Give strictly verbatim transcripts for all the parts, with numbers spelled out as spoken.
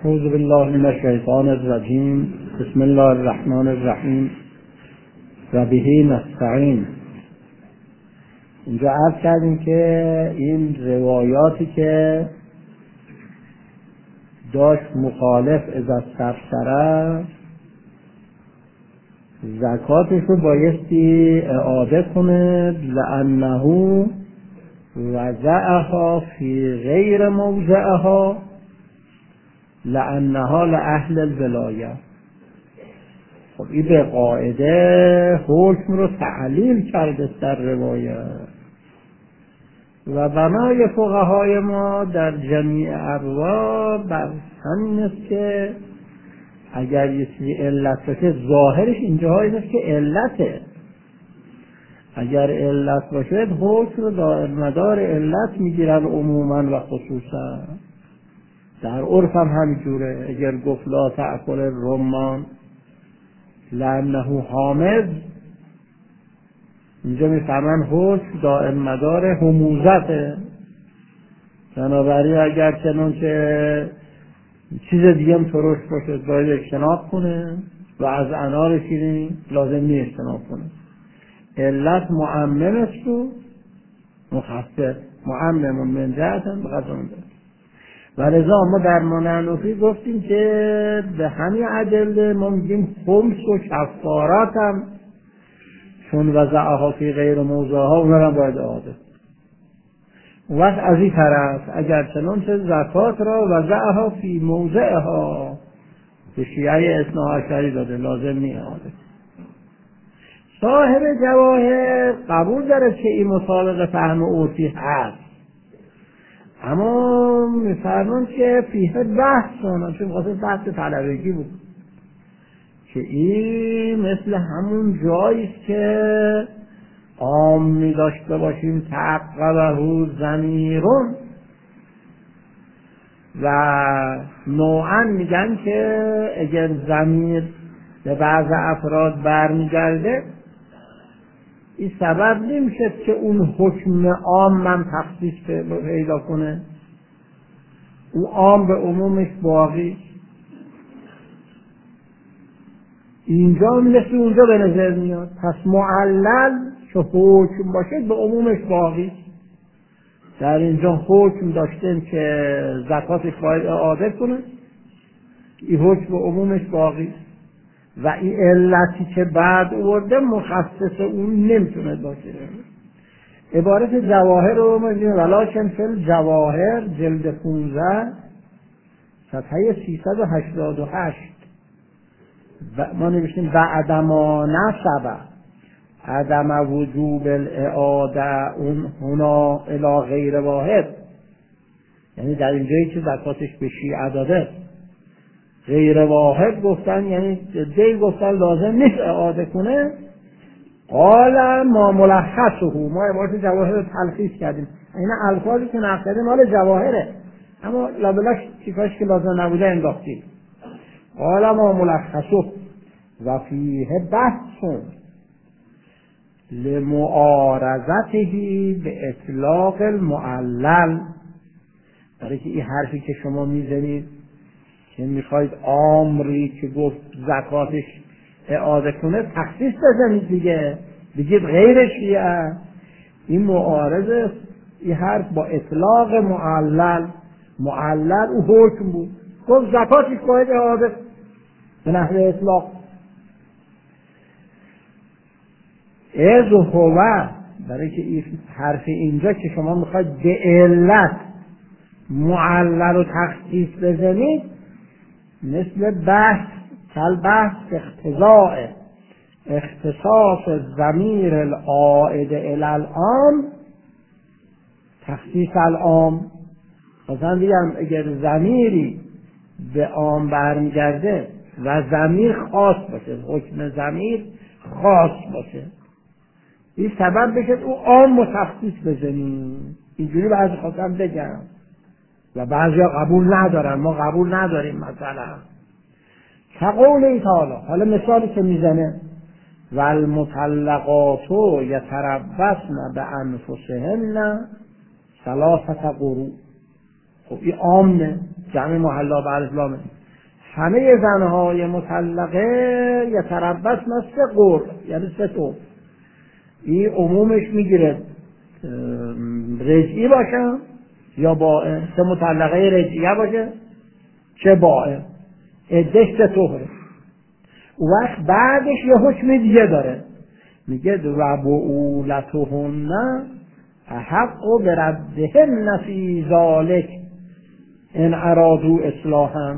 اعوذ بالله من الشیطان الرجیم. بسم الله الرحمن الرحیم و به نستعین. اینجا عرض کردیم که این روایاتی که داشت مخالف از سرسره زکاتش رو بایستی اعاده کنه، لأنه وضعها فی غیر موضعها لأنها لأهل الولایه. خب این به قاعده حکم رو تعلیل کرده در روایت و بنای فقهای ما در جمیع ابواب بر همین است که اگر یه چیزی علت باشه ظاهرش اینجاها این است که علته. اگر علت باشه حکم رو دائر مدار علت میگیرن عموما و خصوصا. در عرف هم همینجوره. اگر گفت لا تأکل الرمان لأنه حامض، اینجا میفهمن حکم دائر مدار حموزته. بنابراین اگر چنانچه چیز دیگه هم ترش باشه باید اجتناب کنه و از انار شیرین لازم نیست اجتناب کنه. علت معمم است و مخصص. معمم و من جهتن بقدر اون داره. و لذا ما در منعنفی گفتیم که به همین عدل ما میگیم خمس و کفارات هم چون وضعها فی غیر موضعها اونا هم باید اعاده. اون وقت از این طرف اگر چنانچه زکات را وضعها فی موضعها به شیعه اثنا عشری داده لازم نی اعاده. صاحب جواهر قبول داره که این مطابق فهم عرفی هست، اما میفرمان که فیه بحث کنن، چون خاطر بحث طلبگی بود که این مثل همون جاییست که عام می داشته باشیم تعقبه ضمیرون و نوعا میگن که اگر ضمیر به بعض افراد برمیگرده این سبب نمیشه که اون حکم عام من تخصیص پیدا کنه. او عام به عمومش باقی. اینجا مثل اونجا به نظر میاد. پس معلل که حکم باشه به عمومش باقی. در اینجا حکم داشتیم که زکاتش باید اعاده کنه، این حکم به عمومش باقی و این علتی که بعد آورده مخصص اون نمیتونه باشه. عبارت جواهر رو ما میگیم ولکن فی جواهر جلد پانزده صفحه سیصد و هشتاد و هشت ما نوشتیم بعد ما نسبه عدم وجوب الاعاده اون هنا الی غیر واحد، یعنی در اینجایی که زکاتش به شیعه داده غیر واحد گفتن، یعنی دی گفتن لازم نیست اعاده کنه. قال ما ملخصه، ما عبارت جواهر رو تلخیص کردیم. این الفاظی که نقل کردیم مال جواهره، اما لابلاش چیکاش که لازم نبوده انداختیم. قال ما ملخصه و فیه بحث لمعارضته به اطلاق المعلل. برای که این حرفی که شما میزنید که میخواید عامری که گفت زکاتش اعاده کنه تخصیص بزنید دیگه، بگید غیر شیعه، این معارضه. این حرف با اطلاق معلل، معلل او حکم بود، گفت زکاتش باید اعاده به نحو اطلاق. از هو، برای که این حرف اینجا که شما میخواید به علت معلل و تخصیص بزنید مثل بحث کل بحث اختزاء اختصاص ضمیر العائد الی العام تخصیص العام. مثلا بگم اگر ضمیری به عام برمیگرده و ضمیر خاص باشه، حکم ضمیر خاص باشه، این سبب بشه او عام و تخصیص بزنیم. اینجوری بعضی خواستم بگم و بعضی ها قبول ندارن، ما قبول نداریم. مثلا که قوله تعالی، حالا مثالی که میزنه والمطلقات یتربصن بانفسهن ثلاثه قروء. خب این عامه، جمع محلا به الاسلام، همه زنهای مطلقه یتربصن سه قرء، یعنی سه طور. این عمومش میگیره رجعی باشه یا بائن، چه مطلقه رجعیه باشه چه بائن، عده‌اش سه طوره. وقت بعدش یه حکم دیگه داره، میگه و بعولتهن احق بردهن فی ذلک ان ارادوا اصلاحا.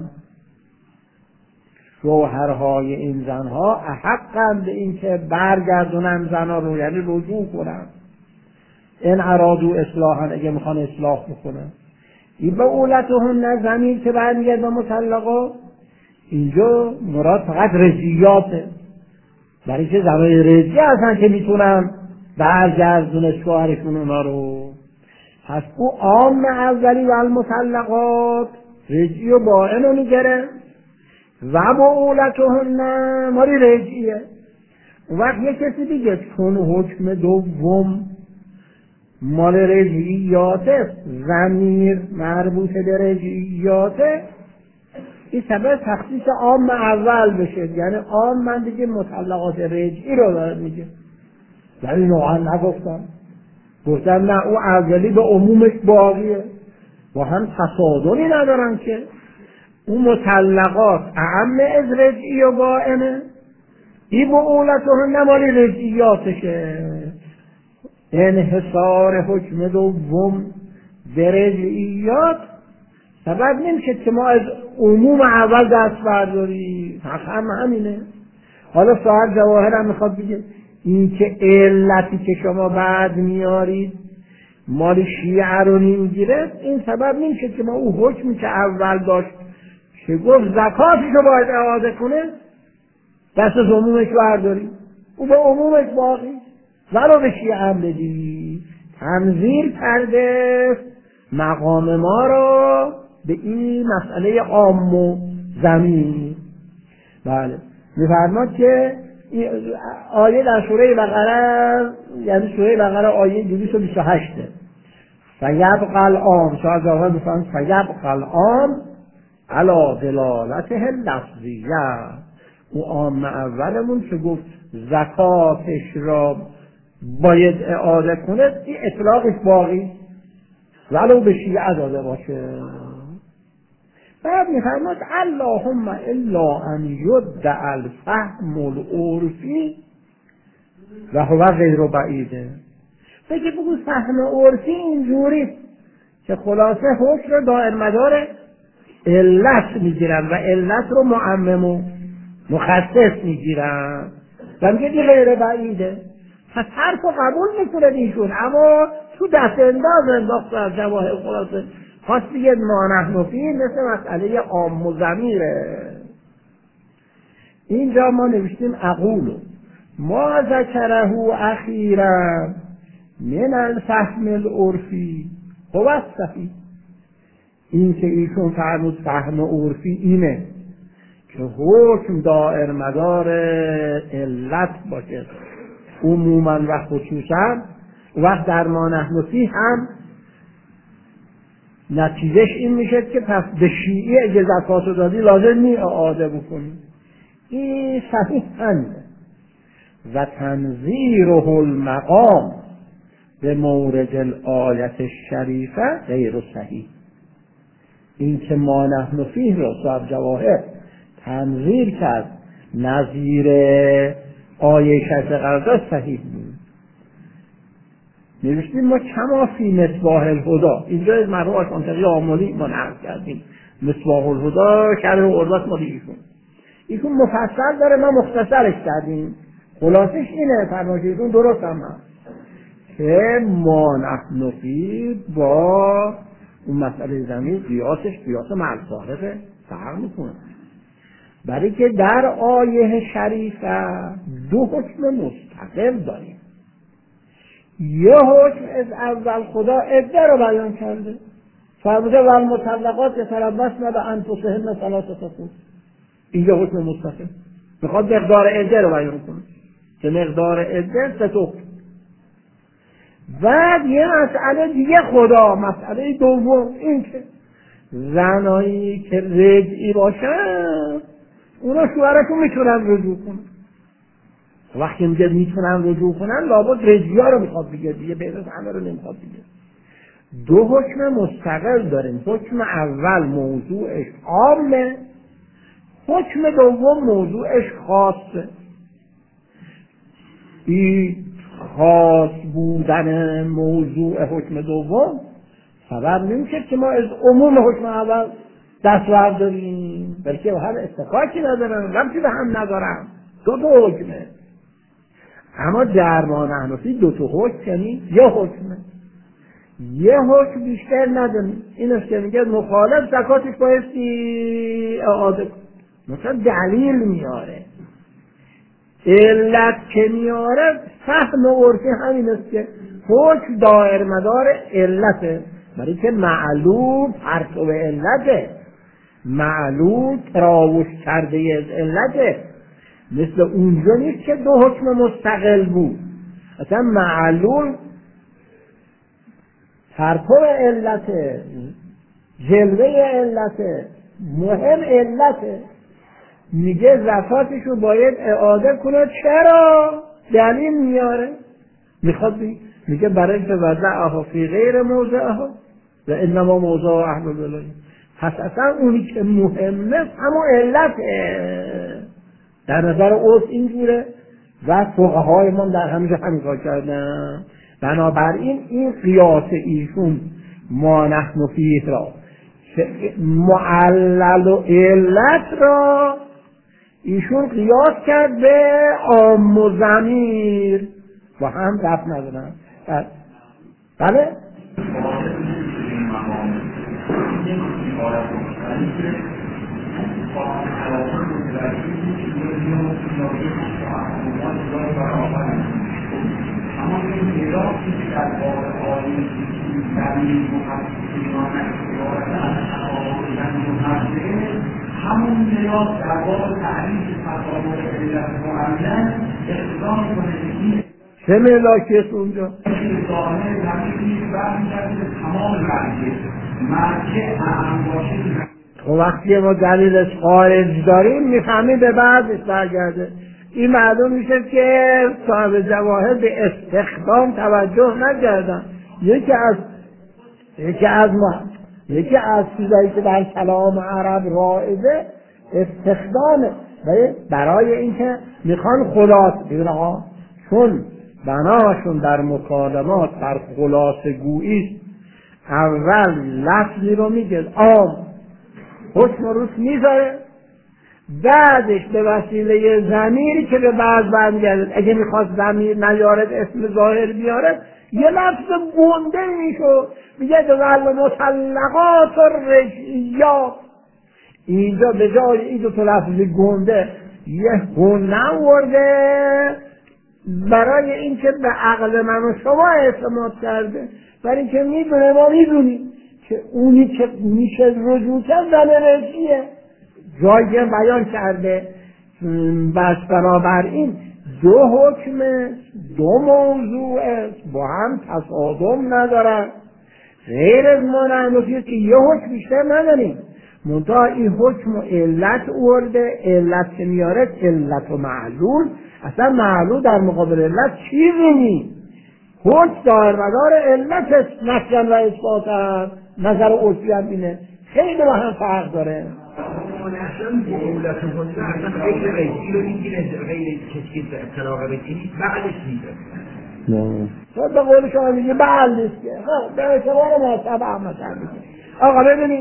شوهرهای این زنها احقند به این که برگردونن زنها رو، یعنی رجوع کنن، ان ارادوا اصلاحا، اگه میخوان اصلاح بکنن. این بعولتهن زمین که برمیگرد به مطلقا، اینجا مراد فقط رجعیاته، برای که زنهای رجعی هستن که میتونن برگردونه شوهرشون اونا رو. پس او عام اولی و المطلقات رجعی و بائن رو میگره و بعولتهن مالی رجعیه. اون وقت یه کسی دیگه چون حکم دوم مال رجعیاته، ضمیر مربوط به رجعیاته، این سبب تخصیص عام اول بشه، یعنی عام من دیگه مطلقات رجعی رو داره میگه، یعنی نوعا نگفتم، گفتم نه او اولی به عمومش باقیه، با هم تصادمی ندارن که اون مطلقات اعم از رجعی و بائنه، این بعولتهن مالی رجعیاتشه. انحصار حکم دوم به رجعیات سبب نمیشه که ما از عموم اول دست برداری، هم همینه. حالا صاحب جواهر هم میخواد بگه این که علتی که شما بعد میارید مال شیعه رو نمیگیره، این سبب نمیشه که ما او حکمی که اول داشت که گفت زکاتش رو باید اعاده کنه دست از عمومش برداری، او به عمومش باقی ولو به شیعه هم بدی. تنظیر کرده مقام ما رو به این مسئله عام و زمین. بله میفرماد که آیه در سوره بقره، یعنی سوره بقره آیه دویست و بیست و هشت، فیبقى العام، شاید جاوه بفرماد فیبقى العام علی دلالته لفظیه. او عام اولمون که گفت زکاتش را باید اعاده کنه، این اطلاقش باقی ولو به شیعه داده باشه. بعد میفرماد اللهم الا ان یدعى الفهم العرفی و هو غیر بعیده. بگه بگو فهم عرفی اینجوری که خلاصه حکم رو دائر مدار علت میگیرن و علت رو معمم و مخصص میگیرن و میگه دی غیر بعیده. پس حرف رو قبول میکنه ایشون، اما تو دست انداز انداخت از جواهر خلاصه خواست بگه ما نحن فیه مثل مسئله عام و ضمیره. اینجا ما نوشتیم اقولو ما ذکره اخیرا من الفهم العرفی هو الصحیح. این که ایشون فرمود فهم عرفی اینه که حکم دائر مدار علت باشه عموما و خصوصا، وقت در ما نحن فیه هم نتیجهش این میشه که پس به شیعه اگه زکاتو دادی لازم نی اعاده بکنی. این صحیح هنده و تنظیره المقام به مورد الآیت الشریفه غیر صحیح. این که ما نحن فیه را صاحب جواهر تنظیر کرد نظیر آیه شریف قرار داد صحیح نیست. نوشتیم ما کما فی مصباح الهدی، اینجا از مرحوم آشانتقی آملی ما نقل کردیم مصباح الهدی شرح عربت مالی ایشون، ایشون مفصل داره ما مختصرش کردیم. خلاصش اینه فرمایش ایشون درست هم هست که ما نحن فی با اون مسئله زمین قیاسش قیاس مع الفارقه فرق میکنه، برای که در آیه شریفه دو حکم مستقل داریم. یه حکم از اول خدا عده رو بیان کرده، فرموده و المطلقات یتربصن بانفسهن ثلاثه قروء، این یه حکم مستقل میخواد مقدار عده رو بیان کنه که مقدار عده سه تا. بعد یه مسئله دیگه خدا، مسئله دوم این که زنایی که رجعی باشن اونا شوهرشون میتونن رجوع کنن. وقتی میگه میتونن رجوع کنن لابد رجعی ها رو میخواد بگه دیگه، بین همه رو نمیخواد بگه. دو حکم مستقل داریم. حکم اول موضوعش عامه، حکم دوم موضوعش خاصه. این خاص بودن موضوع حکم دوم سبب نمیشه که ما از عموم حکم اول دست برداریم، بلکه هم استفاکی ندارن، ربطی به هم ندارن. دو تا حکمه. اما درمان حنفی دو تا حکم یعنی یه حکمه، یه حکم بیشتر نداریم. این است که میگه مخالف زکاتش بایستی اعاده کن. مثلا دلیل میاره، علت که میاره فهم عرفی همین است که حکم دایر مدار علته، برای که معلوم پرتو علته، معلوم تراوش کرده از علته. مثل اونجا نیست که دو حکم مستقل بود. اصلا معلوم پرتو علته، جلوه علته، مهم علته. میگه زکاتشو باید اعاده کنه. چرا؟ دلیل میاره. میخواد میگه برای اینکه وضعها فی غیر موضعها و انما موضع اهل الولایه. پس اصلا اونی که مهمه همون علته. در نظر اوست اینجوره و فقهای ما در همیشه همین کار کردن. بنابراین این قیاس ایشون ما نحن فیه را معلل و علت را ایشون قیاس کرد به عام و ضمیر با هم ربط ندارن. بله؟ اما این میراثی که در واقع آیین زمین محققیان اخیارتن همون میراث در واقع تعریف تفاوت علت معین اقتضا میکنه که چه ملاکی است اونجا؟ این ظاهر زمینی برمیگرده به تمام مرجع مرجع اهم باشه. خب وقتی ما دلیلش خارج داریم میفهمیم به بعدش برگرده. این معلوم میشه که صاحب جواهر به استخدام توجه نکردن. یکی از یکی از ما یکی از چیزایی که در کلام عرب رایجه استخدامه برای اینکه میخوان خلاصه ببین آقا، چون بناشون در مکالمات بر خلاصه گویی اول لفظی رو میگه عام حکم روش میذاره، بعدش به وسیله ضمیری که به بعض برمیگرده اگه میخواست ضمیر نیارد اسم ظاهر بیارد یه لفظ گنده میشد، میگه دول مطلقات الرجعیات. اینجا به جای این دو تا لفظ گنده یه گنده ورده برای اینکه به عقل من و شما اعتماد کرده، برای اینکه میدونه ما میدونیم که اونی که میشه رجوع کرد زن رجعیه. جایی بیان کرده. بس بنابراین دو حکم دو موضوع با هم تصادم ندارن. غیر از ما نحنفی که یه حکم بیشتر نداریم، منتها این حکم و علت ورده. علت که میاره علت و معلول. اصلا معلول در مقابل علت چیزی نیست. حکم دایر مدار علت است نفیاً و اثباتاً. نظر عرفی هم اینه. خیلی با هم فرق داره. اصلا با علت و حکم اصلا غیر رجعی رو میگیره، غیر کسی که اطلاق رجعی بعدش میده. نه خب به قول شما میگه بعد نیست که به اعتبار مذهب احمد هم میگه. آقا ببینید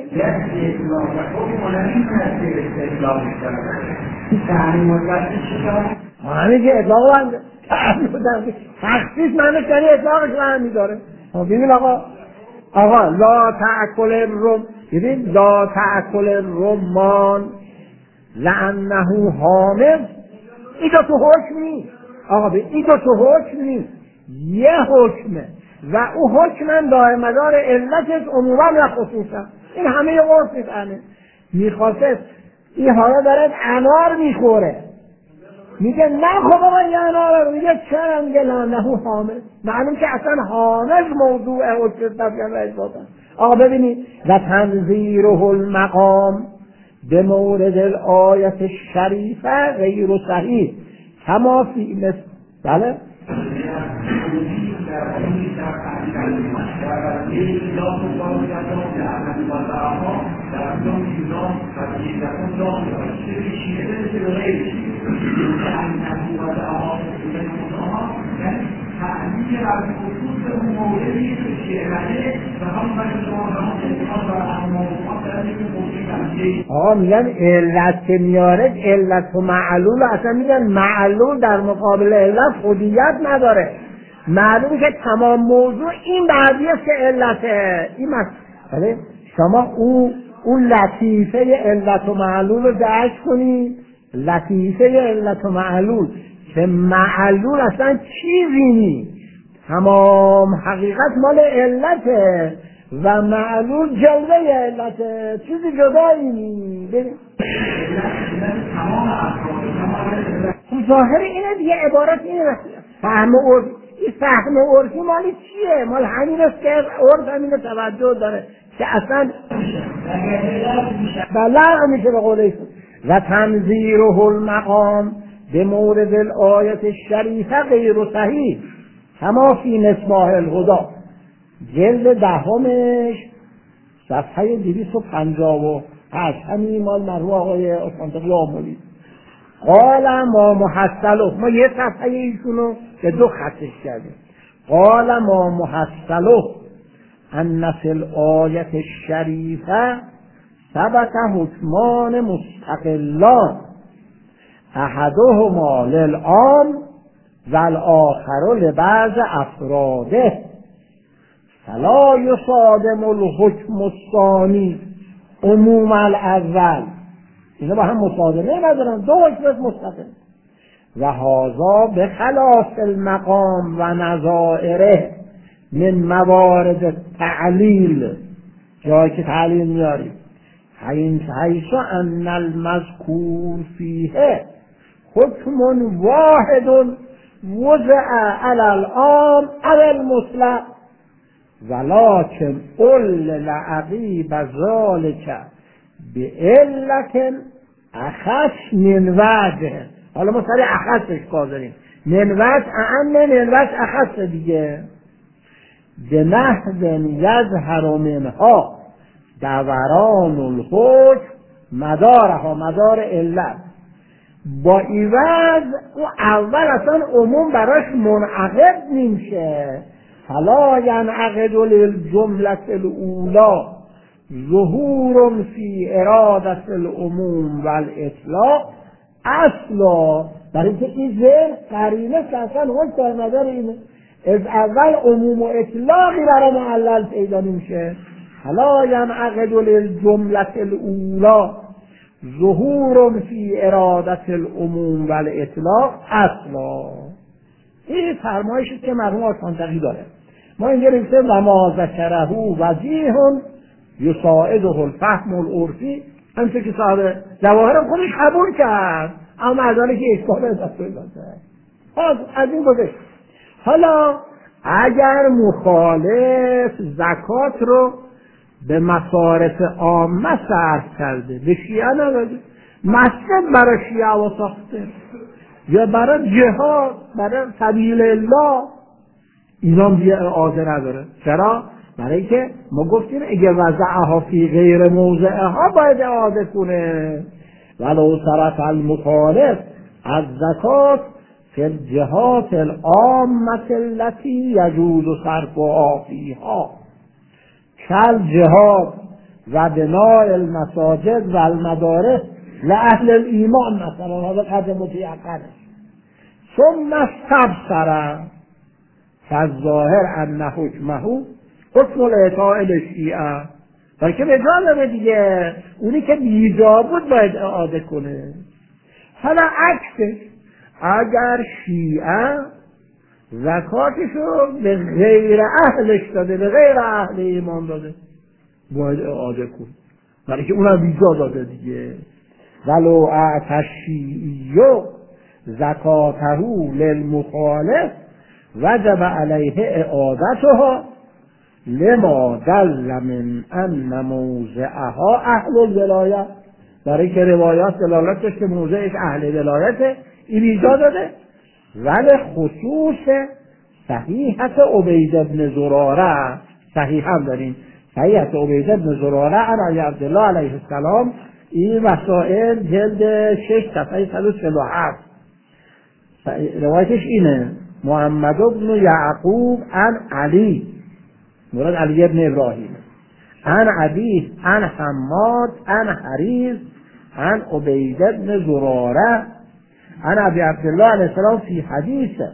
معنی که اطلاق بنده تخصیص معنی کنی اطلاقش من میداره. ببین آقا آقا لا تأکل الرم، ببین لا تأکل الرمان لأنه حامض. این دو تو حکم نیست آقا، به این دو تو حکم نیست، یه حکمه و او حکمن دائم مدار علتش عموما و خصوصا. این همه عرف میفهمه. میخواسته این حالا داره انار میخوره، میگه نه خب آقا یعنی میگه چرا میگه لانهو حامد، معلوم که اصلا حامد موضوع حجت بیان و اثباتن. آقا ببینید و تنظیره المقام به مورد الآیت الشریفه غیر صحیح کما فی مثل بله آقا میگن علت که میاره علت و معلول، اصلا میگن معلول در مقابل علت خودیت نداره، معلومه که تمام موضوع این بعدیه که علته این مسئله. شما او اون لطیفه علت و معلول رو درک کنید، لطیفه علت و معلول که معلول اصلا چیزی نی، تمام حقیقت مال علته و معلول جلوه علته، چیزی جدایی نی. ظاهر اینه دیگه، عبارت اینه فهم عرفی. این فهم عرفی مالی چیه؟ مال همین است که عرف همین توجه داره که اصلا بلغ میشه به قول ایشون. و تنظیره المقام به مورد الآیت الشریفه غیر صحیح کما فی مصباح الهدی، جلد دهمش صفحه دویست و پنجاه و هشت، همین مال مرحوم آقای عثمان‌طاغی آملی. قال ما محصله، ما یه صفحه ایشونو به دو خطش کردیم. قال ما محصله ان فی الآیت الشریفه ثبت حکمان مستقلان احدهما للعام و الاخر لبعض افراده فلا یصادم الحکم الثانی عموم الاول. اینا با هم مصادمه ندارن، دو حکمت مستقل. و هذا به خلاف المقام و نظائره من موارد تعلیل، جایی که تعلیل میاریم حیث ان المذکور فیه حکم واحد وضع علی العام علی المطلق ولکن علل عقیب ذلک بعلت اخص من وجه. حالا ما سری اخصش کار داریم، من وجه اعم من وجه اخص دیگه. به نحو یظهر منها دوران الحکم مدارها، مدار علت با ایواز او اول اصلا عموم براش منعقد نمیشه. فلا ینعقد للجملة الاولی ظهور فی ارادت العموم و الاطلاق اصلا، برای اینکه این ذهن قرینه که اصلا حکم در نظر اینه از اول عموم و اطلاقی برای معلل پیدا نمیشه. فلا ینعقد للجملة الاولی ظهور فی ارادت العموم و الاطلاق اصلا. این فرمایشی که مرحوم عثمان‌طاغی داره. ما اینجا نوشتیم و ما ذکره وجیه یساعده الفهم العرفی، همچه که صاحب جواهرم خودش قبول کرد، اما مردانه که اشکال دست پیدا کرد. از این گذشت. حالا اگر مخالف زکات رو به مصارف عامه صرف کرده، به شیعه نداده، مسجد برای شیعه و ساخته یا برای جهاد، برای سبیل الله، اینا دیگه اعاده نداره. چرا؟ برای که ما گفتیم اگه وضعها فی غیر موضعها باید اعاده کنه. ولو صرف المخالف از زکات فی الجهات العامة التي یجوز صرفها فیها کل جهاد و بناء المساجد و المدارس لأهل الایمان مثلا، هذا قد متیقنه. ثم استبصر فالظاهر ان حکمه حکم الاعطاء للشیعه، بلکه به جا داره دیگه، اونی که بیجا بود باید اعاده کنه. حالا عکسش، اگر شیعه زکاتشو به غیر اهلش داده، به غیر اهل ایمان داده، باید اعاده کن، برای که اونم بیجا داده دیگه. ولو اعطى الشیعی زکاته للمخالف وجب علیه اعادتها لما دل من ان موضعها اهل الولایت، برای که روایات دلالت داشت که موضعش اهل ولایت، این ایجاد داده. ولی خصوص صحیحت عبید بن زراره، صحیح هم داریم، صحیحت عبید بن زراره عن عبدالله علیه السلام، این مسائل جلد شش صفحه صد و چهل و هفت روایتش اینه: محمد بن یعقوب عن علی، مراد علی ابن ابراهیم، عن عبیه عن حماد عن حریز عن عبید بن زراره عن ابی عبدالله علیه السلام فی حدیثه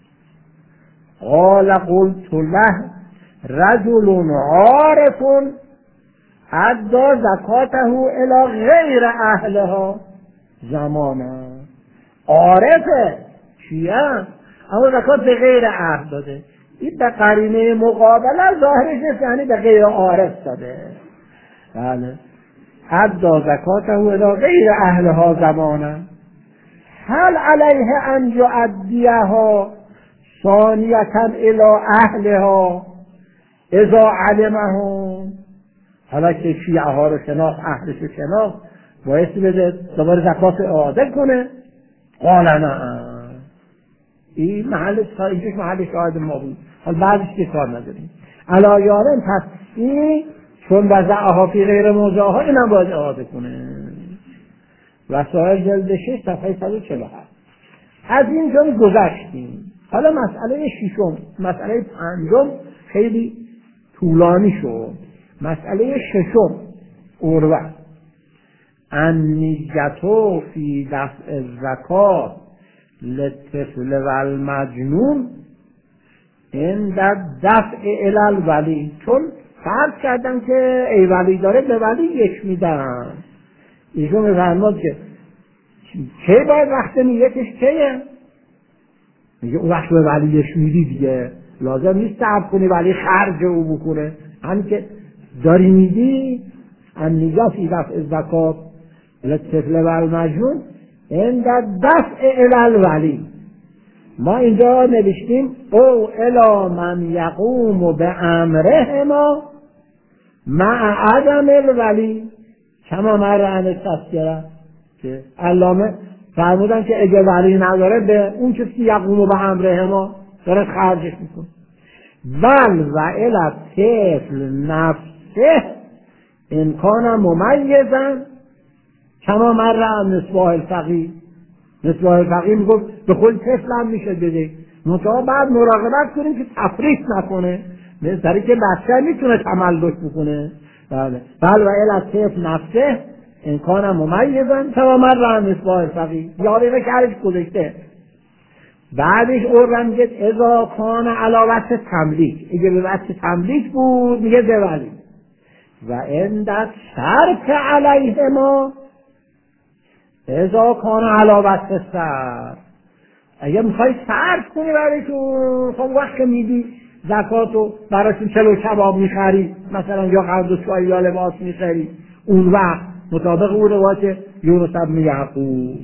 قال قلت له رجل عارف ادى زکاته الی غیر اهلها زمانا. عارفه چیه؟ اما زکات به غیر اهل داده. این به قرینه مقابله ظاهرش یعنی به غیر عارف داده. بله. ادى زکاته الی غیر اهلها زمانا هل علیه ان یؤدیها ثانیة الی اهلها اذا علمهم. حالا که شیعه ها رو شناخت، اهلش رو شناخت، بایستی بده دوباره زکات اعاده کنه. قال نه، این محل اینجاش محل شاهد ما بود، حالا بعدش که کار نداریم. علایارم پس این چون وضعها فی غیر موضعها اینم باید اعاده کنه. وسائل جلد شش صفحه صد و چهل و هفت. از اینجا گذشتیم. حالا مسئله ششم، مسئله پنجم خیلی طولانی شد. مسئله ششم اروه النیتو فی دفع الزکات للطفل و المجنون عند دفع الی الولی. چون فرض کردن که ای ولی داره به ولی یک میدن، ایشون میفرماد که چه باید وقت نیتش چیه؟ میگه اون وقت به ولیش میدی دیگه، لازم نیست صبر کنی ولی خرج او بکنه، همین که داری میدی. النیة فی دفع الزکات للطفل و المجنون عند دفع الی الولی. ما اینجا نوشتیم او الی من یقوم به امرهما مع عدم الولی کما مر عن التذکره، که علامه فرمودن که اگه ولی نداره به اون کسی که یقوم به امرهما داره خرجش میکنه. بل و الی الطفل نفسه ان کان ممیزا کما مر عن مصباح الفقیه. مصباح الفقیه میگفت به خود طفل هم میشه بده، منتها بعد مراقبت کنیم که تفریط نکنه، مثل که بچه میتونه تملک بکنه. بله. بل و الی الطفل نفسه ان کان ممیزا کما مر عن مصباح الفقیه. یاد اینه که هرش گذاشته. بعدش اون میگه اذا کان علاوت تملیک، اگه به وقت تملیک بود میگه زوالی. و عند شرط علیه ما اذا کان علاوت سر، اگه میخوای صرف کنی برایشون، خب وقت که میدی زکاتو برایشون چلو کباب میخری مثلا، یا قرض و چای یا لباس میخری، اون وقت مطابق اون روایت یونس بن یعقوب.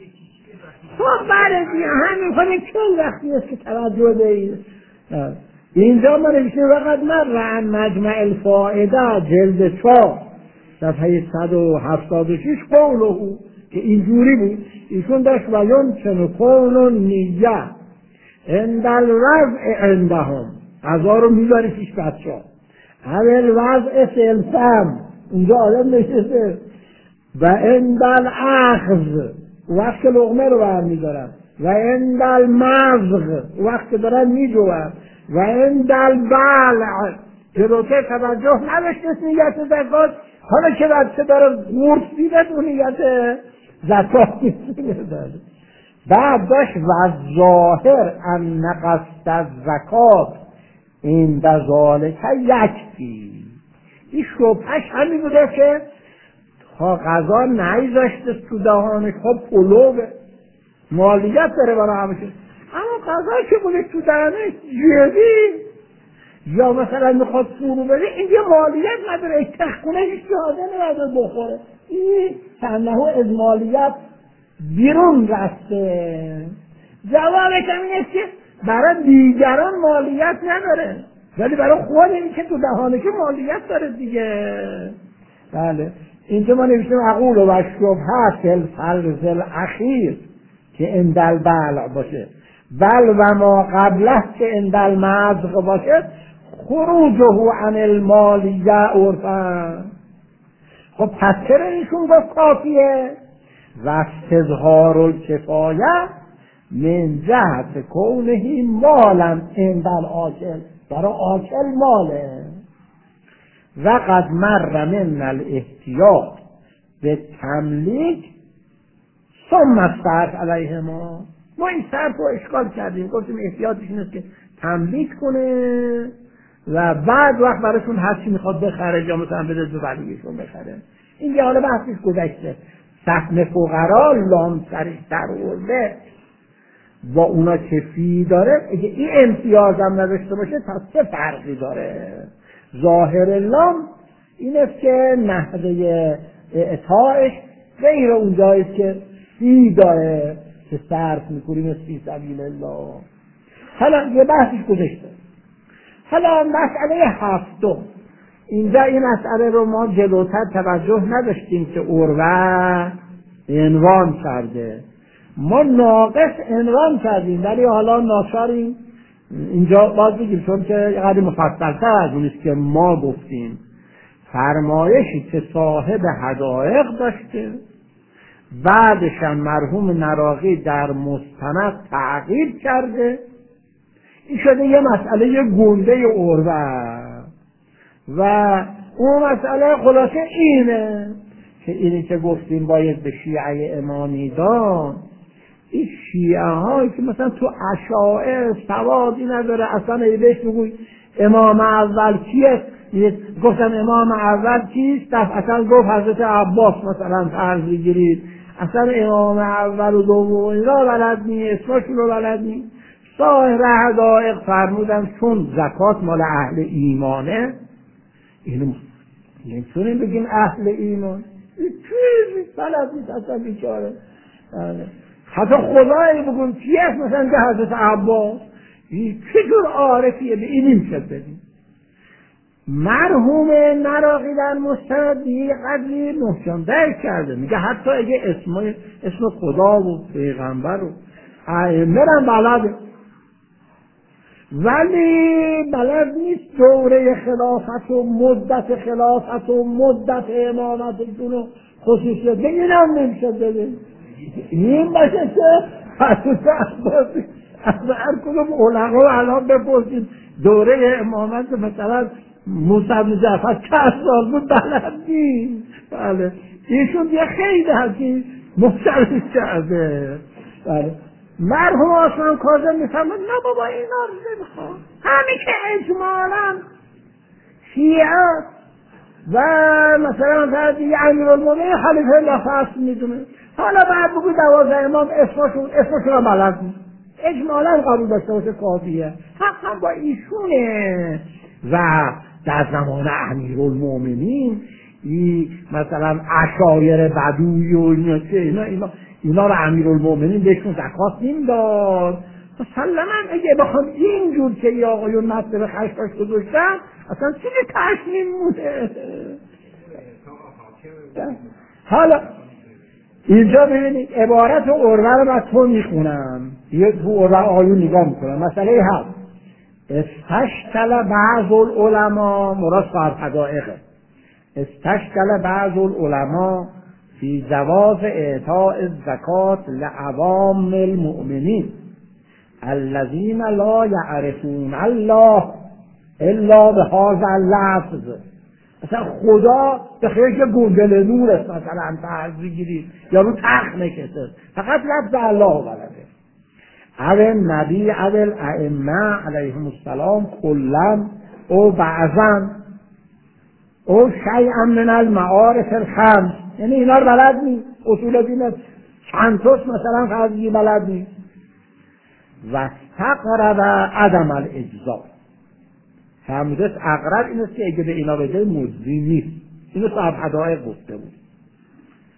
خب برای همین خواهیم چون وقتی است که توجه دهید. اینجا ما نوشتیم وقت من رعن مجمع الفائده جلد چهار صفحه صد و هفتاد و شش قوله که اینجوری بود. ایشون داشت و ینچن کون نیه عند الوضع عندهم، غذا رو میبری پیش بچه ها، اول وضع سلسم اونجا آدم نشسته، و عند الاخذ وقت لقمه رو برمی دارن، و عند المضغ وقت دارن میجوان، و عند البلع که روکه توجه نداشت نیت زکات، حالا که بچه داره قورت میده اون نیت زکات میتونه داره. بعد داشت و ظاهر ان قصد الزکات این در ذالک یکفی. این شبهش همین بوده که ها غذا نیذاشته تو دهانش، خب پلوه مالیت داره برای همشه، اما غذا که بوده تو دهانش جدی یا مثلا میخواد فرو بده، این یه مالیت نداره، تخونه هیچ جاده نداره بخوره، این تنهو از مالیت بیرون رفته. جوابش هم اینه که برای دیگران مالیت نداره ولی برای خود این که تو دهانش مالیت داره دیگه. بله اینجا ما نوشتیم عقول و شبهات الفرض الاخیر که اندل بلع باشه، بل و ما قبله که اندل مزق باشه، خروجه عن المالیه عرفا. خب پس چرا ایشون گفت کافیه؟ و استظهار الکفایه من جهت کونه مالا اندل آکل، برای آکل ماله. و قد مر من الاحتیاط به تملیک ثم الصرف علیه ما. ما این صرف رو اشکال کردیم، گفتیم احتیاطش این است که تملیک کنه و بعد وقت براشون هر چی میخواد بخره یا مثلا بده دو ولیشون بخره. این یه حالا بحثش گذشته. سهم فقرا لام سریح در ارده با اونا چه فی داره، اگه این امتیاز هم نداشته باشه پس چه فرقی داره؟ ظاهر لام این است که نحوه اعطایش غیر اون جاییست که فی داره که صرف میکنیم فی سبیل الله. حالا یه بحثش گذشته. حالا مسئله هفتم، اینجا این مسئله رو ما جلوتر توجه نداشتیم که عروه عنوان کرده، ما ناقص عنوان کردیم ولی حالا ناچاریم اینجا باز بگیم چون که قدر مفصل‌تر از اونیست که ما گفتیم. فرمایشی که صاحب حدائق داشته بعدش هم مرحوم نراقی در مستند تعقیب کرده، این شده یه مسئله گنده عروه. و اون مسئله خلاصه اینه که اینی که گفتیم باید به شیعه امامی دان، این شیعه هایی که مثلا تو اشاعر سوادی نداره، اصلا بهش بگوی امام اول کیه، گفتن امام اول کیست، اصلا گفت حضرت عباس مثلا فرض بگیرید، اصلا امام اول و دوم اینا بلد نیست، اسمشون رو بلد نیست. صاحب حدائق فرمودن چون زکات مال اهل ایمانه، اینو نمیتونیم بگیم اهل ایمان، این چیزی بلد نیست اصلا بیچاره. حتی خدایی بگون کیه مثلا که حضرت عباس، این چجور عارفیه به این نمیشه بدیم. مرحوم نراقی در مستند یه قدری محکم درک کرده، میگه حتی اگه اسم اسم خدا و پیغمبر و ائمه هم بلده ولی بلد نیست دوره خلافت و مدت خلافت و مدت امامتشون و خصوصیت به این هم نمیشه بده. این باشه که حضرت عباسی از هر کدوم علقا الان بپرسید دوره امامت مثلا موسی بن جعفر چند سال بود بلد نیست. بله ایشون یه خیلی حقی مختلف کرده. بله مرحوم عثمان کاظم میفهمد نه بابا اینا رو نمیخوام، همین که اجمالا شیعه و مثلا مثلا یه امیرالمومنین خلیفه الله فصل میدونه، حالا بعد بگوی دوازده امام اسمشون اسمشون رو بلد نیست، اجمالا قبول داشته باشه کافیه، حقا با ایشونه. و در زمان امیرالمومنین این مثلا عشایر بدوی و اینا چه اینا اینا اینا رو امیرالمومنین بهشون زکات نمیداد. مسلما اگه بخوام اینجور که ای آقایون مطلب خشکاش گذاشتن اصلا چیزی تشمیم موده. حالا اینجا ببینید عبارت عروه رو من تو میخونم، یه تو عروه آیون نگاه میکنم. مسئله هست استشکل بعض العلماء، مراد صاحب حدائقه، استشکل بعض العلماء فی جواز اعطاء الزکات لعوام المؤمنین الذین لا یعرفون الله الا بهذا اللفظ. مثلا خدا به خیلی که گوگل نور است مثلا فرض بگیرید یا رو تخت نکسه فقط لفظ الله بلده، او نبی او الائمه علیهم السلام کلا او بعضا او شیئا من المعارف الخمس، یعنی اینا رو بلد نیست، اصول دین چند توش مثلا فرضی بلد نیست. و استقرب عدم الاجزا، فرمودست اقرب این است که اگه به اینا بده مجزی نیست. اینو صاحب حدائق گفته بود.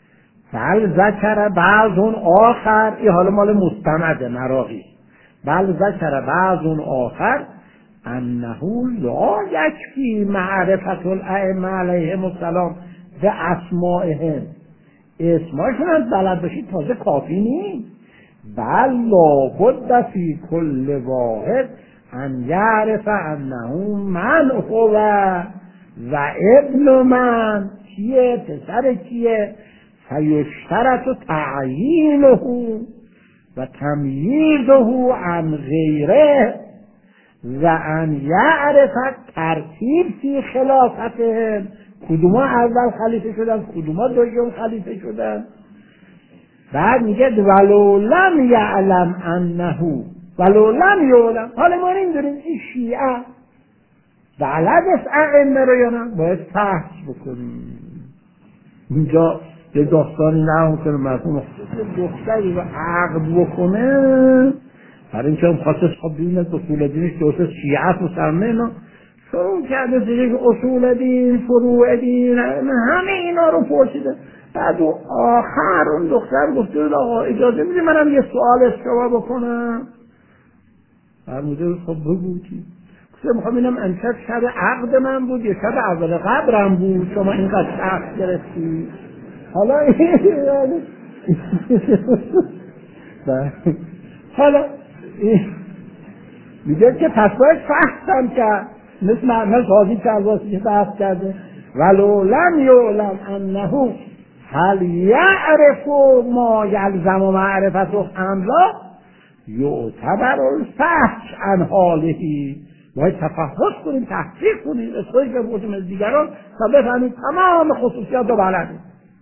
بل ذکر بعضون آخر، این حالا مال مستند مراغی، بل ذکر بعضون آخر انه لا یکفی معرفت الائمه علیهم السلام به اسمائهم، اسمایشون هم بلد باشید تازه کافی نیست، بل لابد فی کل واحد ان یعرف انه من هو و ابن من کیه، پسر کیه، فیشترط تعیینه و تمییزه عن غیره و ان یعرف ترتیب فی خلافتهم، کدوما اول خلیفه شدن کدوما دوم خلیفه شدن. بعد میگه ولو لم یعلم انه، ولو لم یعلم، حالا ما نمیدونیم این شیعه بلد است ائمه رو یا نه، باید فحص بکنیم. اینجا یه داستانی نه کنه مرحوم دختری رو عقد بکنه، برای اینکه هم خواست خب ببیند اصول دینش درست شیعه مسلمه اینا شروع کرده دیگه اصول دین، فروع دین، همه اینا رو پرسیده. بعد و آخر اون دختر گفته آقا اجازه میده منم یه سوال از شما بکنم؟ فرموده خب بگو چی؟ گفته میخوام اینم امشب شب عقد من بود یا شب اول قبرم بود شما اینقدر سخت گرفتی؟ حالا حالا میگه که پس باید فحصم کرد، مثل محمد قاضی کرواسی که بحث کرده ولو لم یعلم انه هل یعرف ما یلزم معرفته ام لا یعتبر الفحص عن حاله، باید تفحص کنیم، تحقیق کنیم اسمایی که بودیم از دیگران تا بفهمیم تمام خصوصیات رو بلدیم.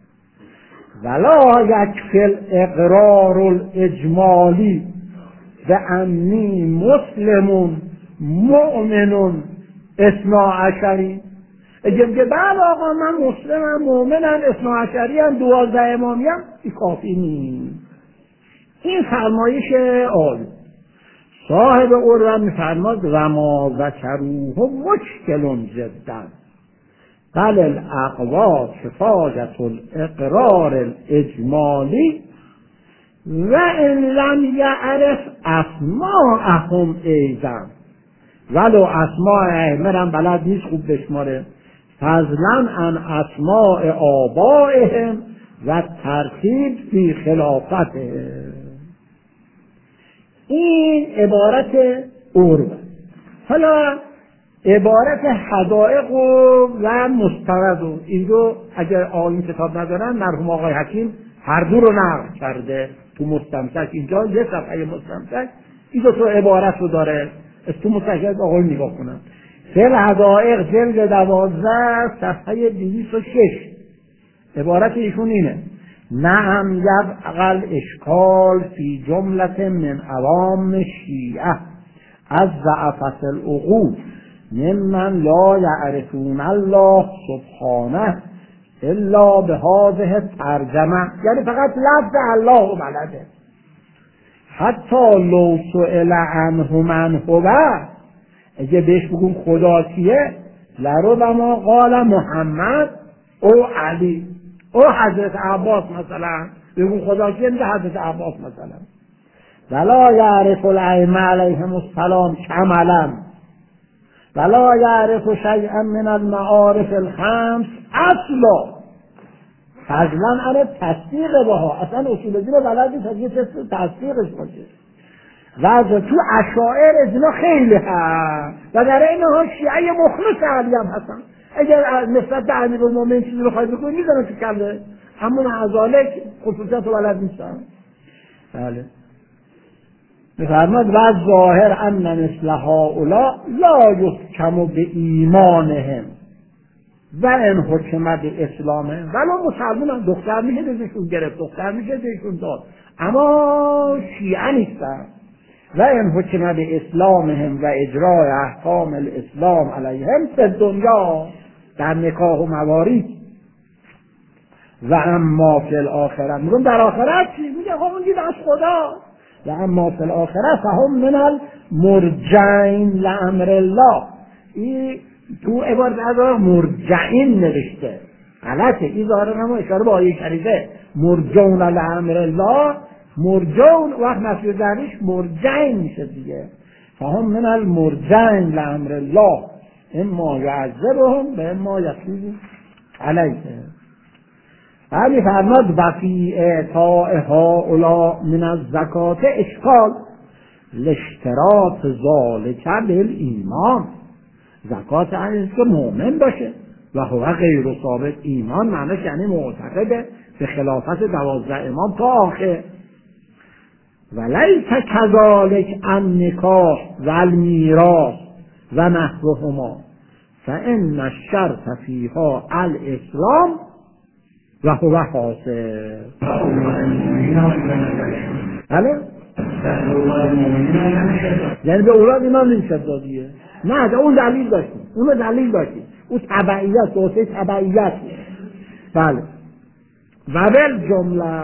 ولا یکفی الاقرار الاجمالی به انی مسلمون مؤمنون اثنا عشری، اگه بگه بله آقا من مسلمم مؤمنم اثنا عشری هم دوازده امامی هم، این کافی نیست. این فرمایش آل صاحب اروم میفرماد و ما ذکروه مشکل جدا بل الاقوا کفایت الاقرار الاجمالی و ان لم یعرف اسماءهم ایضا، ولو اسماء ائمه هم بلد نیست خوب بشماره، فضلا عن اسماء آبائهم و ترتیب فی خلافتهم. این عبارت اروم. حالا عبارت حدائق و مستند و این دو اگر آقایون کتاب ندارن مرحوم آقای حکیم هر دو رو نقل کرده تو مستمسک، اینجا یه صفحه مستمسک این دو تا عبارت رو داره، از تو مستمسک آقایون نگاه کنن. فل حدائق جلد دوازده صفحه دویست و شش عبارت ایشون اینه: نعم یبقى اشکال فی جملت من عوام شیعه از ضعفت العقول ممن لا یعرفون الله سبحانه الا به هذه ترجمه، یعنی فقط لفظ الله بلده. حتی لو سئل عنه من هو، اگه بهش بگون خدا کیه، لربما قال محمد او علی او حضرت عباس مثلا، بگون خدا کیه میگه حضرت عباس مثلا. ولا یعرف الائمه علیهم السلام کملا ولا یعرف شیئا من المعارف الخمس اصلا، فضلا عن تصدیق بها، اصلا اصول دین بلد نیست یه چیز تصدیقش باشه. و تو اشاعر از اینا خیلی هست و در این ها شیعه مخلص علی هم هستن. اگر نسبت به امیرالمومنین چیزی رو خواهید بکنید میزنن تو کله، همون ازالک خصوصیت رو بلد نیستن. بله میفرماد و ظاهر ان مثل هؤلاء لا یحکم به ایمانهم و ان حکم به اسلامهم، ولو مسلمان هم دختر میشه بهشون گرفت، دختر میشه بهشون داد، اما شیعه نیستن. و ان حکم به اسلامهم و اجرای احکام الاسلام علیهم فی دنیا در نکاح و موارید و اما فی الاخره، میگم در آخرت چی؟ میگه خب اون دید از خدا. و اما فی الاخره فهم من المرجعین لامر الله، این تو عبارت از مرجعین نوشته غلطه، این ظاهرا هم اشاره به آیه شریفه مرجون لامر الله، مرجون وقت نفی دریش مرجعین میشه دیگه، فهم من المرجعین لامر الله اما یعذبهم و اما یتوب علیه. ولی فرماد و فی اعطاء هؤلاء من الزکات اشکال لاشتراط ذلک بالایمان. زکات این که مؤمن باشه و هو غیر ثابت، ایمان معنیش یعنی معتقده به خلافت دوازده امام تا آخر. ولیس کذالک النکاح و المیراث و نحوهما فان الشرط فیها الاسلام و هو حاصل. بله؟ یعنی به اولاد ایمان نمیشد دادیه؟ نه، اون دلیل داشتیم، اون دلیل داشتیم، اون تبعیت، دوسته تبعیت. بله. و بل جمله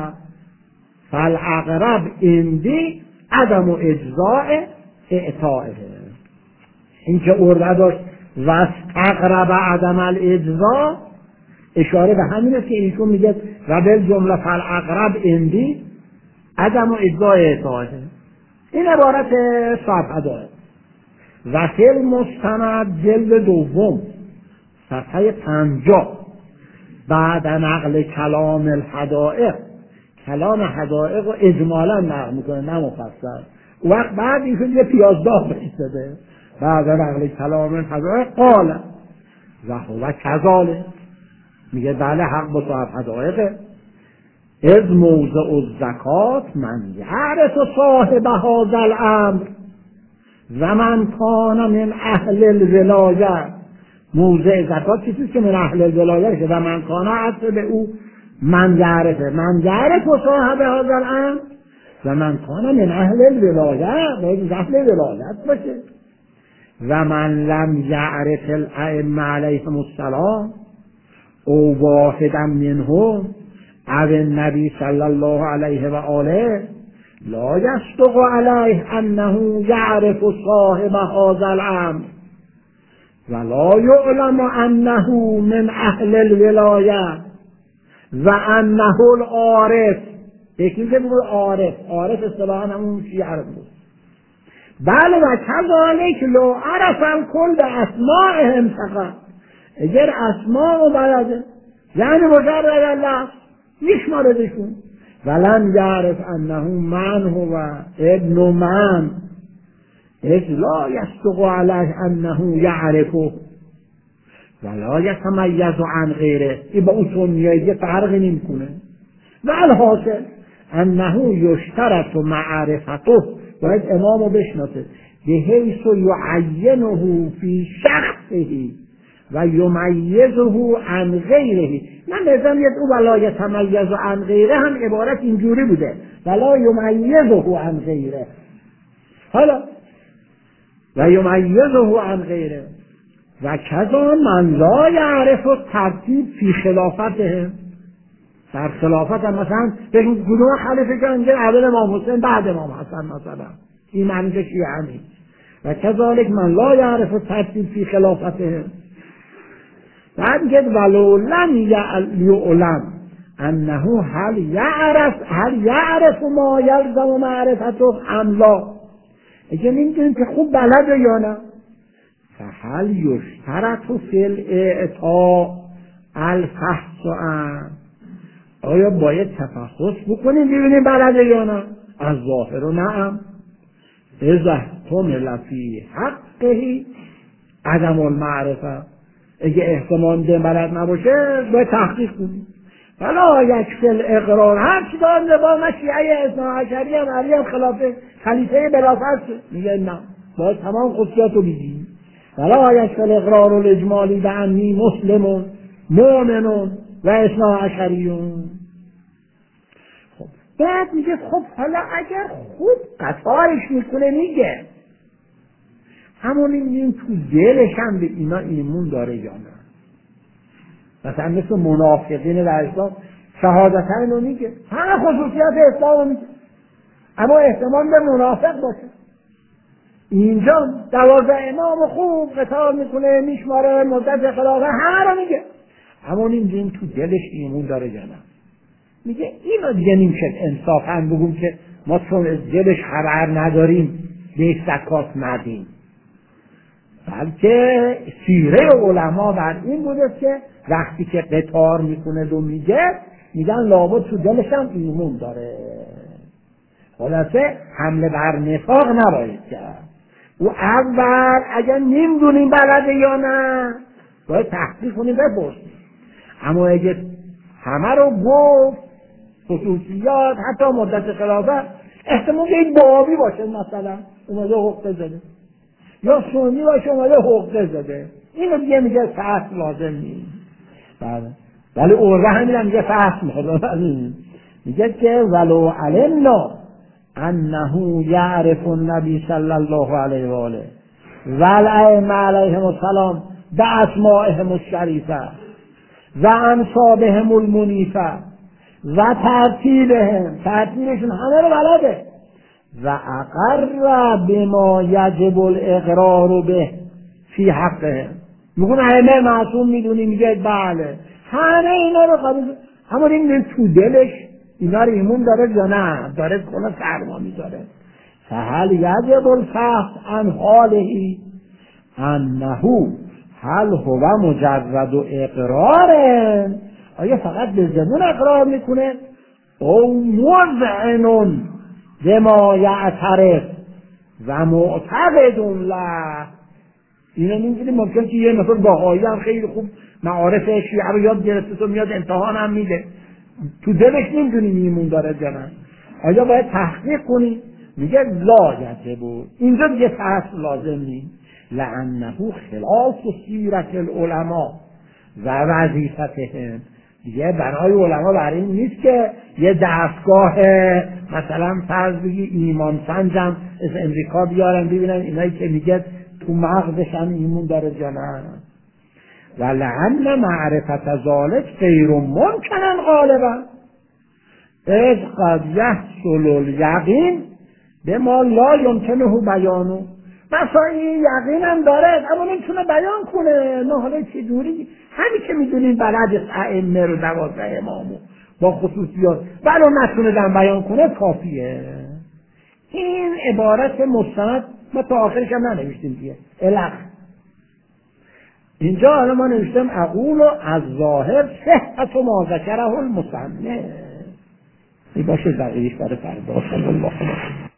فالاقرب اندی عدم اجزاء اعطائه. این که ارده داشت و اقرب عدم الاجزاء اشاره به همین است که ایشون میگه و بل جمله فالاقرب اندی عدم اجزاء اعطائه. این عبارت صفحه داره. و فیل مستند جلد دوم صفحه پنجاه بعد نقل کلام الحدائق، کلام حدائق رو اجمالا نقل میکنه نه مفصل، وقت بعد ایشون یه پیازداه بایستده بعد نقل کلام الحدائق قال و هو کذاله، میگه بله حق با صاحب حدائقه. از موضع الزکات من یعرف صاحب هذا الامر و من کان من اهل الولایه. موضع زکات چیزی که من اهل الولایه شه و من کان اصل به او من یعرفه، من یعرف صاحب هذا الامر و من کان من اهل الولایه، باید اهل ولایت باشه. و من لم یعرف الائمه علیهم السلام او واحدا منهم او النبی صلی الله علیه و آله لا یصدق علیه انه یعرف صاحب هذا الامر ولا یعلم انه من اهل الولایه و انه العارف. یکی که بگو عارف، عارف اصطلاحا همون شیعه بود. بله و کذالک لو عرف الکل به اسمائهم فقط، اگر اسماء و بلده یعنی مجرد الله میشماردشون ولن یعرف انه من هو ابن من اذ لا یصدق علیه انه یعرفه ولا یتمیز عن غیره. این با اون سنیایی فرقی نمیکنه. و الحاصل انه یشترط معرفته، باید امامو بشناسه به حیث یعینه فی شخصه و یمیزه عن غیره. من نظام یه او ولا یتمیز عن غیره هم عبارت اینجوری بوده ولا یمیزه عن غیره. حالا و یمیزه عن غیره و کذا من لا یعرف ترتیب فی خلافته. در خلافت هم مثلا بگیم کدوم خلیفه که انجا اول امام حسین بعد امام حسن مثلا، این معنی که شیعه نیست. و کذالک من لا یعرف ترتیب فی خلافته. بعد میگه ولو لم یعلم انه هل یعرف هل یعرف ما یلزم معرفته ام لا. اگه نمیدونیم که خوب بلده یا نه. فهل یشترط فی الاعطاء الفحص ام، آیا باید تفحص بکنیم ببینیم بلده یا نه؟ از ظاهر و نعم. اذا احتمل فی حقه عدم المعرفه، اگه احتمال ده بلد نباشه باید تحقیق کنیم. فلا یکفی الاقرار، هر چی دارم با ما شیعه اثنا عشری هم علی هم خلاف خلیفه بلافت میگه نه، باید تمام خصوصیات رو بگیم. فلا یکفی الاقرار الاجمالی به انی مسلمون مؤمنون و اثنا عشریون. خب بعد میگه خب حالا اگر خوب قطارش میکنه میگه همون این تو دلش هم به اینا ایمون داره یا نه. مثلا مثل منافقین در اسلام شهادتین رو میگه، همه خصوصیات اسلام رو میگه، اما احتمال به منافق باشه. اینجا دوازده امام خوب قتال میکنه میشماره مدت خلافت همه رو میگه، همون این تو دلش ایمون داره یا نه. میگه اینو دیگه نمیشه انصافا بگیم که ما چون دلش خبر نداریم به زکات ندیم، بلکه سیره علما بر این بوده که وقتی که قطار میکنه و میگه میگن لابد تو دلش هم ایمون داره. خلاصه حمله بر نفاق نباید کرد. او اول اگر نمیدونیم بلده یا نه باید تحقیق کنیم بپرسیم، اما اگه همه رو گفت خصوصیات حتی مدت خلافت احتمال که این بابی باشه مثلا اومده حقه زده یا سنی باشه اومده حقه زده، اینو دیگه میگه فحص لازم نیست. بله ولی اوضاع همین هم میگه فحص میگه میگه که ولو علمنا انه یعرف النبی صلی الله علیه و آله والائمه علیهم السلام باسمائهم الشریفه و انصابهم المنیفه و ترتیبهم، ترتیبشون همه رو بلده، و اقر بما یجب الاقرار به فی حقهم، میگون همه معصوم میدونی، میگه بله همه اینا رو قبول، اما این تو دلش اینا رو ایمون داره یا نه داره کنه سرما میذاره. فهل یجب الفحص عن حاله انه هل هو مجرد و اقرارن، آیا فقط به زبون اقرار میکنه او مذعنون بما یعترف و معتقدون له. اینو میگیم ممکن که یه نفر باهایی هم خیلی خوب معارف شیعه رو یاد گرفته تو میاد امتحان هم میده تو دلش نمیدونی میمون داره یا نه، آیا باید تحقیق کنی؟ میگه لا یجب، اینجا دیگه فصل لازم نیست، لانه خلاف سیرت العلماء و وظیفتهم، دیگه برای علما برای این نیست که یه دستگاه مثلا فرض بگی ایمان سنجم از امریکا بیارن ببینن اینایی که میگه تو مغزش هم ایمون داره یا نه، و لعن معرفت ذالک غیر ممکنن غالبا اذ قد یحصل الیقین بما لا یمکنه بیانو، مثلا این یقین هم داره اما نمیتونه بیان کنه، نه حالا چجوری همین که میدونین بلد ائمه رو دوازده امامو با خصوصیات بلا نتونه دن بیان کنه کافیه. این عبارت مستند ما تا آخرش هم ننوشتیم دیگه الق، اینجا حالا ما نوشتم اقول از ظاهر صحت و ما ذکره المصنف. این باشه بقیه‌اش برای فردا. صلی الله علیه و